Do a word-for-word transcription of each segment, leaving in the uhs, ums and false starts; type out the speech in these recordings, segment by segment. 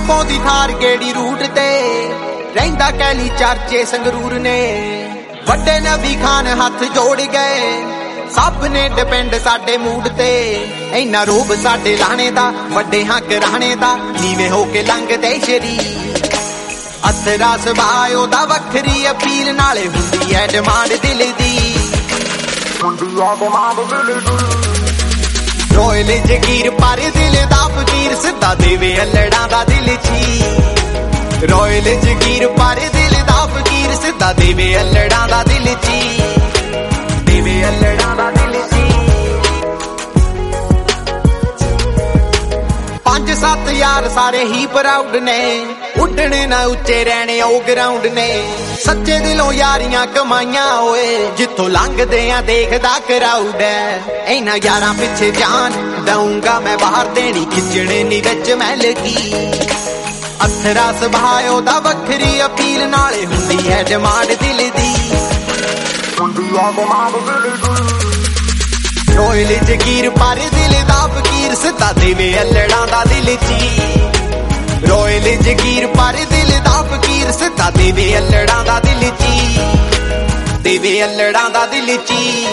ਪਾਉਂਦੀ ਥਾਰ ਗੇੜੀ ਰੂਟ ਤੇ ਰਹਿੰਦਾ ਕਹਿਲੀ ਚਰਚੇ ਸੰਗਰੂਰ ਨੇ। ਵੱਡੇ ਨਬੀ ਖਾਨ ਹੱਥ ਜੋੜ ਗਏ ਸਭ ਨੇ ਡਿਪੈਂਡ ਸਾਡੇ ਮੂਡ ਤੇ। ਇੰਨਾ ਰੂਪ ਸਾਡੇ ਲਾਣੇ ਦਾ ਵੱਡੇ ਹਾਂ ਘਰਾਣੇ ਦਾ ਨੀਵੇਂ ਹੋ ਕੇ ਲੰਘਦੇ ਸ਼ਰੀਰ। ਅਥਰਾ ਸੁਭਾਅ ਉਹਦਾ ਵੱਖਰੀ ਅਪੀਲ ਨਾਲੇ ਹੁੰਦੀ ਐ ਡਿਮਾਂਡ ਦਿਲ ਦੀ, ਹੁੰਦੀ ਐ ਡਿਮਾਂਡ ਦਿਲ ਦੀ। ਰੋਇਲ ਜਗੀਰ ਪਰ ਦਿਲ ਦਾ ਫਕੀਰ ਸਿੱਧਾ ਦੇਵੇ ਅਲੜਾਂ ਦਾ ਦਿਲ ਚੀ। ਰੋਇਲ ਜਗੀਰ ਪਰ ਦਿਲ ਦਾ ਫਕੀਰ ਸਿੱਧਾ ਦੇਵੇ ਅਲੜਾਂ ਦਾ ਦਿਲ ਚੀ, ਦੇਵੇ ਅਲੜਾਂ ਦਾ ਦਿਲ ਚੀ। ਪੰਜ ਸੱਤ ਯਾਰ ਸਾਰੇ ਹੀ ਪ੍ਰਾਊਡ ਨੇ, ਉੱਡਣੇ ਨਾ ਉੱਚੇ ਰਹਿਣੇ ਉਹ ਗਰਾਊਂਡ ਨੇ। ਸੱਚੇ ਦਿਲੋਂ ਯਾਰੀਆਂ ਕਮਾਈਆਂ ਓਏ ਜਿੱਥੋਂ ਲੰਘਦੇ ਆ ਦੇਖਦਾ ਕਰਾਊਡ ਐ। ਇਹਨਾਂ ਯਾਰਾਂ ਪਿੱਛੇ ਜਾਨ ਦਊਂਗਾ ਮੈਂ ਬਾਹਰ ਦੇਣੀ ਖਿੱਚਣੇ ਨੀ ਵਿੱਚ ਮੈਂ ਲੱਗੀ। ਅਥਰਾ ਸੁਭਾਅ ਉਹਦਾ ਵੱਖਰੀ ਅਪੀਲ ਨਾਲੇ ਹੁੰਦੀ ਹੈ ਡਿਮਾਂਡ ਦਿਲ ਦੀ, ਹੁੰਦੀ ਹੈ ਡਿਮਾਂਡ ਦਿਲ ਦੀ। ਰੋਇਲ ਜਗੀਰ ਪਰ ਦਿਲ ਦਾ ਫਕੀਰ ਸਿੱਧਾ ਦੇਵੇ ਅਲੜਾਂ ਦਾ ਦਿਲ ਚੀ। ਰੋਇਲ ਜਗੀਰ ਪਰ ਦਿਲ ਦਾ ਫਕੀਰ ਸਿੱਧਾ ਦੇਵੇ ਅਲੜਾਂ ਦਾ ਦਿਲ ਚੀ, ਦੇਵੇ ਅਲੜਾਂ ਦਾ ਦਿਲ ਚੀ।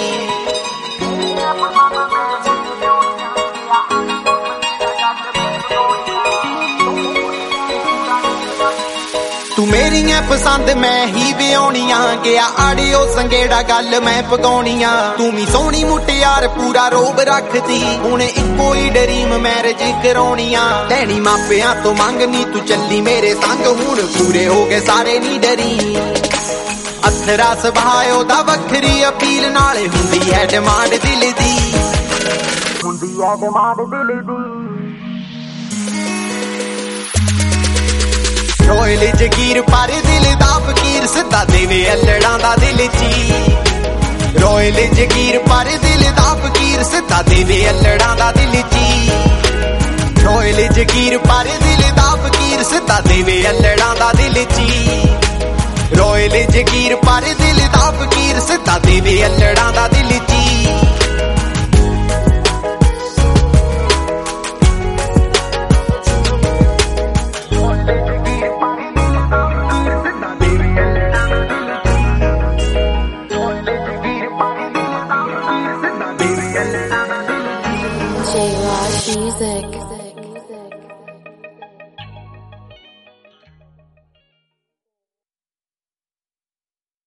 ਤੂੰ ਮੇਰੀਆਂ ਪਸੰਦ ਮੈਂ ਹੀ ਵਿਆਉਣੀਆਂ, ਗਿਆ ਆੜਿਓ ਸੰਗੇੜਾ ਗੱਲ ਮੈਂ ਪਗਾਉਣੀਆਂ। ਤੂੰ ਵੀ ਸੋਹਣੀ ਮੁਟਿਆਰ ਪੂਰਾ ਰੋਬ ਰੱਖਦੀ, ਹੁਣ ਇੱਕੋ ਹੀ ਡਰੀਮ ਮੈਰਿਜ ਕਰਾਉਣੀਆਂ। ਲੈਣੀ ਮਾਪਿਆਂ ਤੋਂ ਮੰਗਨੀ ਤੂੰ ਚੱਲੀ ਮੇਰੇ ਸੰਗ, ਹੁਣ ਪੂਰੇ ਹੋ ਗਏ ਸਾਰੇ ਨੀ ਡਰੀ। ਅਥਰਾ ਸੁਭਾਅ ਉਹਦਾ ਵੱਖਰੀ ਅਪੀਲ ਨਾਲੇ ਹੁੰਦੀ ਹੈ ਡਿਮਾਂਡ ਦਿਲ ਦੀ, ਹੁੰਦੀ ਹੈ ਡਿਮਾਂਡ ਦਿਲ ਦੀ। ਰੋਇਲ ਜਗੀਰ ਪਰ ਦਿਲ ਦਾ ਫਕੀਰ ਸਿੱਧਾ ਦੇਵੇ ਅਲੜਾਂ ਦਾ ਦਿਲ ਚੀ। ਰੋਇਲ ਜਗੀਰ ਪਰ ਦਿਲ ਦਾ ਫਕੀਰ ਸਿੱਧਾ ਦੇਵੇ ਅਲੜਾਂ ਦਾ ਦਿਲ ਚੀ। ਰੋਇਲ ਜਗੀਰ ਪਰ ਦਿਲ ਦਾ ਫਕੀਰ ਸਿੱਧਾ ਦੇਵੇ ਅਲੜਾਂ ਦਾ ਦਿਲ ਚੀ। ਰੋਇਲ ਜਗੀਰ ਪਰ ਦਿਲ ਦਾ ਫਕੀਰ ਸਿੱਧਾ ਦੇਵੇ ਅਲੜਾਂ ਦਾ ਦਿਲ ਚੀ।